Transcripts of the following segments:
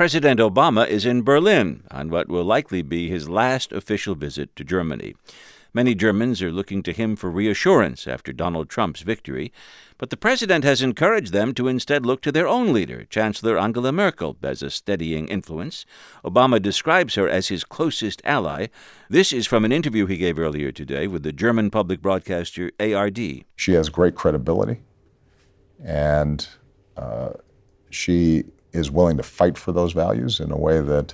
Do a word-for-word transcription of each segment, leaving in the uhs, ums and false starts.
President Obama is in Berlin on what will likely be his last official visit to Germany. Many Germans are looking to him for reassurance after Donald Trump's victory, but the president has encouraged them to instead look to their own leader, Chancellor Angela Merkel, as a steadying influence. Obama describes her as his closest ally. This is from an interview he gave earlier today with the German public broadcaster A R D. She has great credibility, and uh, she is willing to fight for those values in a way that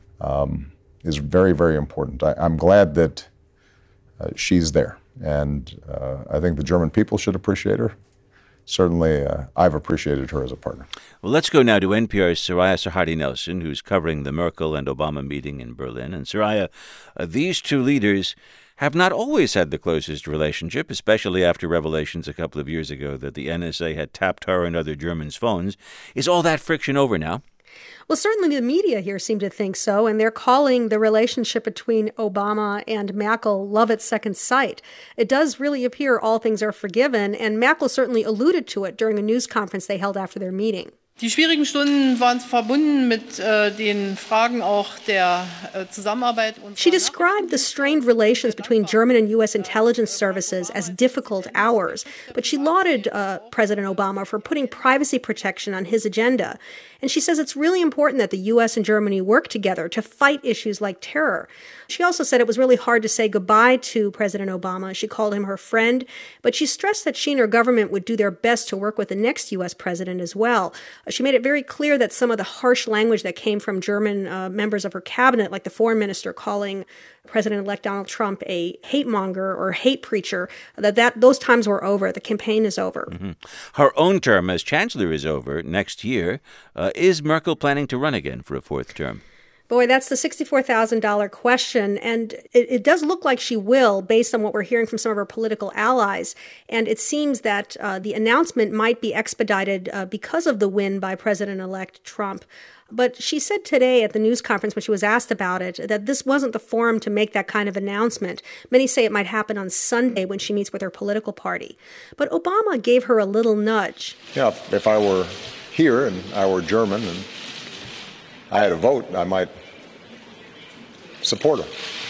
um, is very, very important. I, I'm glad that Uh, she's there, and uh, I think the German people should appreciate her. Certainly, uh, I've appreciated her as a partner. Well, let's go now to N P R's Soraya Sarhadi Nelson, who's covering the Merkel and Obama meeting in Berlin. And Soraya, uh, these two leaders have not always had the closest relationship, especially after revelations a couple of years ago that the N S A had tapped her and other Germans' phones. Is all that friction over now? Well, certainly the media here seem to think so, and they're calling the relationship between Obama and Merkel love at second sight. It does really appear all things are forgiven, and Merkel certainly alluded to it during a news conference they held after their meeting. Die schwierigen Stunden waren verbunden mit äh, den Fragen auch der äh, Zusammenarbeit. She described the strained relations between German and U S intelligence services as difficult hours, but she lauded uh, President Obama for putting privacy protection on his agenda. And she says it's really important that the U S and Germany work together to fight issues like terror. She also said it was really hard to say goodbye to President Obama. She called him her friend, but she stressed that she and her government would do their best to work with the next U S president as well. She made it very clear that some of the harsh language that came from German uh, members of her cabinet, like the foreign minister calling President-elect Donald Trump a hate monger or hate preacher, that, that those times were over. The campaign is over. Mm-hmm. Her own term as chancellor is over next year. Uh, is Merkel planning to run again for a fourth term? Boy, that's the sixty-four thousand dollars question, and it, it does look like she will, based on what we're hearing from some of her political allies. And it seems that uh, the announcement might be expedited uh, because of the win by President-elect Trump. But she said today at the news conference when she was asked about it that this wasn't the forum to make that kind of announcement. Many say it might happen on Sunday when she meets with her political party. But Obama gave her a little nudge. Yeah, if I were here and I were German and I had a vote, I might support her.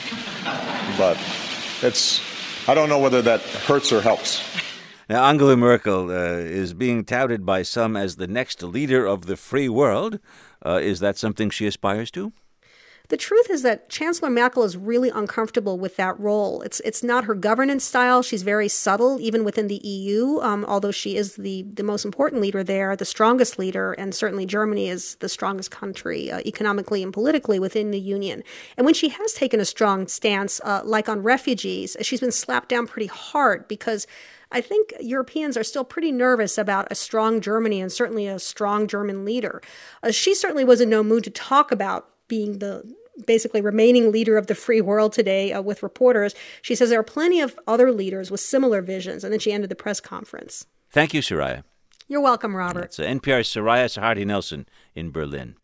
But it's, I don't know whether that hurts or helps. Now, Angela Merkel uh, is being touted by some as the next leader of the free world. Uh, is that something she aspires to? The truth is that Chancellor Merkel is really uncomfortable with that role. It's it's not her governance style. She's very subtle, even within the E U, um, although she is the, the most important leader there, the strongest leader, and certainly Germany is the strongest country uh, economically and politically within the Union. And when she has taken a strong stance, uh, like on refugees, she's been slapped down pretty hard because I think Europeans are still pretty nervous about a strong Germany and certainly a strong German leader. Uh, she certainly was in no mood to talk about being the basically remaining leader of the free world today uh, with reporters. She says there are plenty of other leaders with similar visions, and then she ended the press conference. Thank you, Soraya. You're welcome, Robert. It's uh, N P R's Soraya Sarhadi Nelson in Berlin.